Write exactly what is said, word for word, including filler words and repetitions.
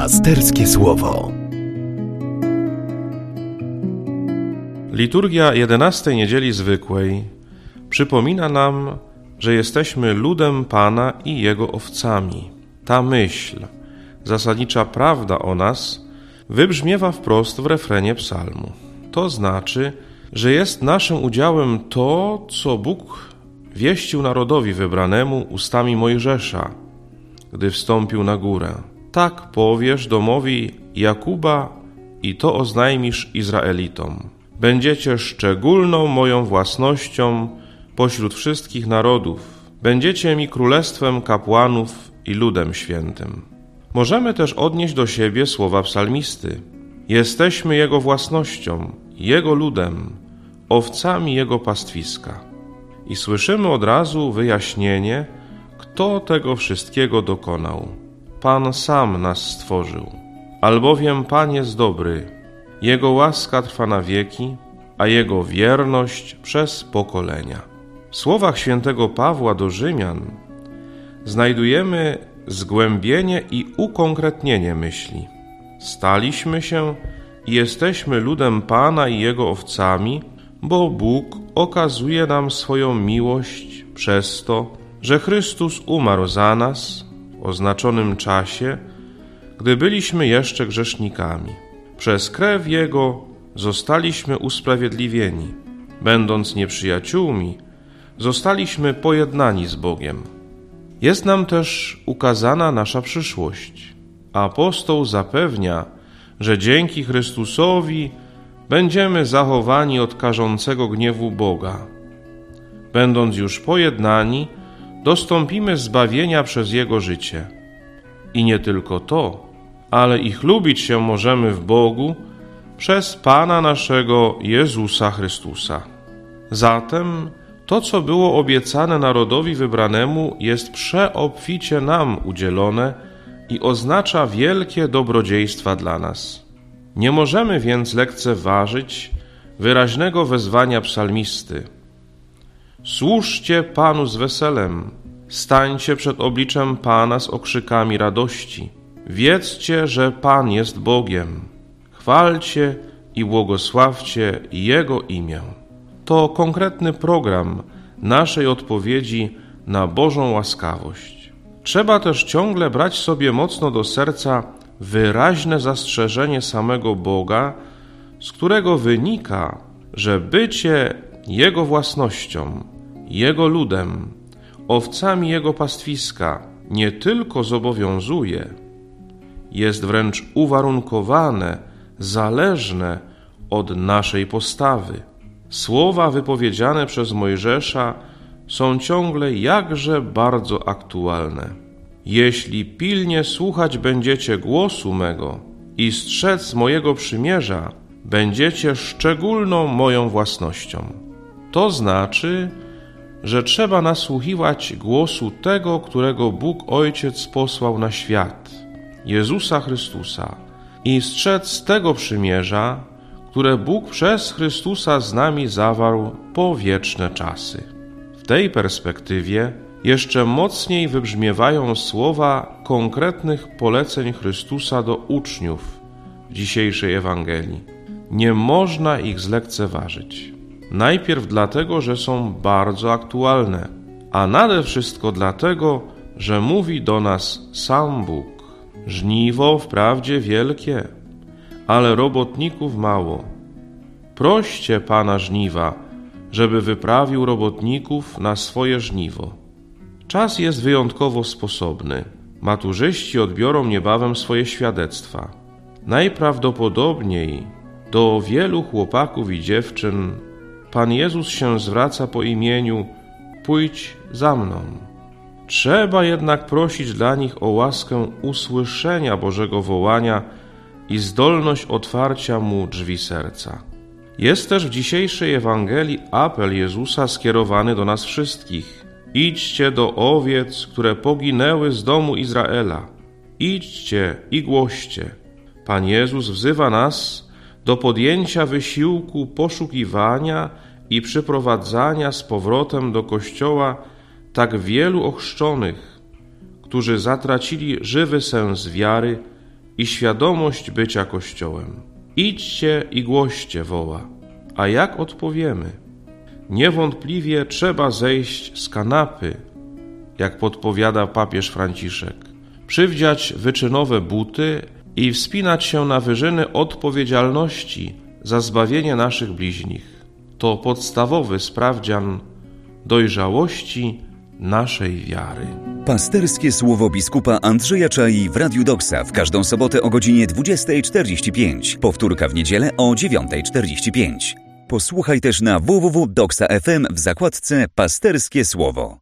Pasterskie Słowo. Liturgia jedenastej niedzieli zwykłej przypomina nam, że jesteśmy ludem Pana i Jego owcami. Ta myśl, zasadnicza prawda o nas, wybrzmiewa wprost w refrenie psalmu. To znaczy, że jest naszym udziałem to, co Bóg wieścił narodowi wybranemu ustami Mojżesza, gdy wstąpił na górę. Tak powiesz domowi Jakuba i to oznajmisz Izraelitom. Będziecie szczególną moją własnością pośród wszystkich narodów. Będziecie mi królestwem kapłanów i ludem świętym. Możemy też odnieść do siebie słowa psalmisty. Jesteśmy Jego własnością, Jego ludem, owcami Jego pastwiska. I słyszymy od razu wyjaśnienie, kto tego wszystkiego dokonał. Pan sam nas stworzył. Albowiem Pan jest dobry, Jego łaska trwa na wieki, a Jego wierność przez pokolenia. W słowach świętego Pawła do Rzymian znajdujemy zgłębienie i ukonkretnienie myśli. Staliśmy się i jesteśmy ludem Pana i Jego owcami, bo Bóg okazuje nam swoją miłość przez to, że Chrystus umarł za nas w oznaczonym czasie, gdy byliśmy jeszcze grzesznikami. Przez krew Jego zostaliśmy usprawiedliwieni. Będąc nieprzyjaciółmi, zostaliśmy pojednani z Bogiem. Jest nam też ukazana nasza przyszłość. Apostoł zapewnia, że dzięki Chrystusowi będziemy zachowani od karzącego gniewu Boga. Będąc już pojednani, dostąpimy zbawienia przez Jego życie. I nie tylko to, ale i chlubić się możemy w Bogu przez Pana naszego Jezusa Chrystusa. Zatem to, co było obiecane narodowi wybranemu, jest przeobficie nam udzielone i oznacza wielkie dobrodziejstwa dla nas. Nie możemy więc lekceważyć wyraźnego wezwania psalmisty. Służcie Panu z weselem, stańcie przed obliczem Pana z okrzykami radości. Wiedzcie, że Pan jest Bogiem. Chwalcie i błogosławcie Jego imię. To konkretny program naszej odpowiedzi na Bożą łaskawość. Trzeba też ciągle brać sobie mocno do serca wyraźne zastrzeżenie samego Boga, z którego wynika, że bycie Jego własnością, Jego ludem, owcami Jego pastwiska nie tylko zobowiązuje, jest wręcz uwarunkowane, zależne od naszej postawy. Słowa wypowiedziane przez Mojżesza są ciągle jakże bardzo aktualne. Jeśli pilnie słuchać będziecie głosu mego i strzec mojego przymierza, będziecie szczególną moją własnością. To znaczy, że trzeba nasłuchiwać głosu tego, którego Bóg Ojciec posłał na świat, Jezusa Chrystusa, i strzec tego przymierza, które Bóg przez Chrystusa z nami zawarł po wieczne czasy. W tej perspektywie jeszcze mocniej wybrzmiewają słowa konkretnych poleceń Chrystusa do uczniów w dzisiejszej Ewangelii. Nie można ich zlekceważyć. Najpierw dlatego, że są bardzo aktualne, a nade wszystko dlatego, że mówi do nas sam Bóg. Żniwo wprawdzie wielkie, ale robotników mało. Proście Pana żniwa, żeby wyprawił robotników na swoje żniwo. Czas jest wyjątkowo sposobny. Maturzyści odbiorą niebawem swoje świadectwa. Najprawdopodobniej do wielu chłopaków i dziewczyn Pan Jezus się zwraca po imieniu: pójdź za mną. Trzeba jednak prosić dla nich o łaskę usłyszenia Bożego wołania i zdolność otwarcia Mu drzwi serca. Jest też w dzisiejszej Ewangelii apel Jezusa skierowany do nas wszystkich. Idźcie do owiec, które poginęły z domu Izraela. Idźcie i głoście. Pan Jezus wzywa nas do podjęcia wysiłku poszukiwania i przyprowadzania z powrotem do Kościoła tak wielu ochrzczonych, którzy zatracili żywy sens wiary i świadomość bycia Kościołem. Idźcie i głoście, woła. A jak odpowiemy? Niewątpliwie trzeba zejść z kanapy, jak podpowiada papież Franciszek, przywdziać wyczynowe buty i wspinać się na wyżyny odpowiedzialności za zbawienie naszych bliźnich. To podstawowy sprawdzian dojrzałości naszej wiary. Pasterskie słowo biskupa Andrzeja Czai w Radiu Doksa w każdą sobotę o godzinie dwudziestej czterdzieści pięć. Powtórka w niedzielę o dziewiątej czterdzieści pięć. Posłuchaj też na w w w kropka doksa kropka f m w zakładce Pasterskie Słowo.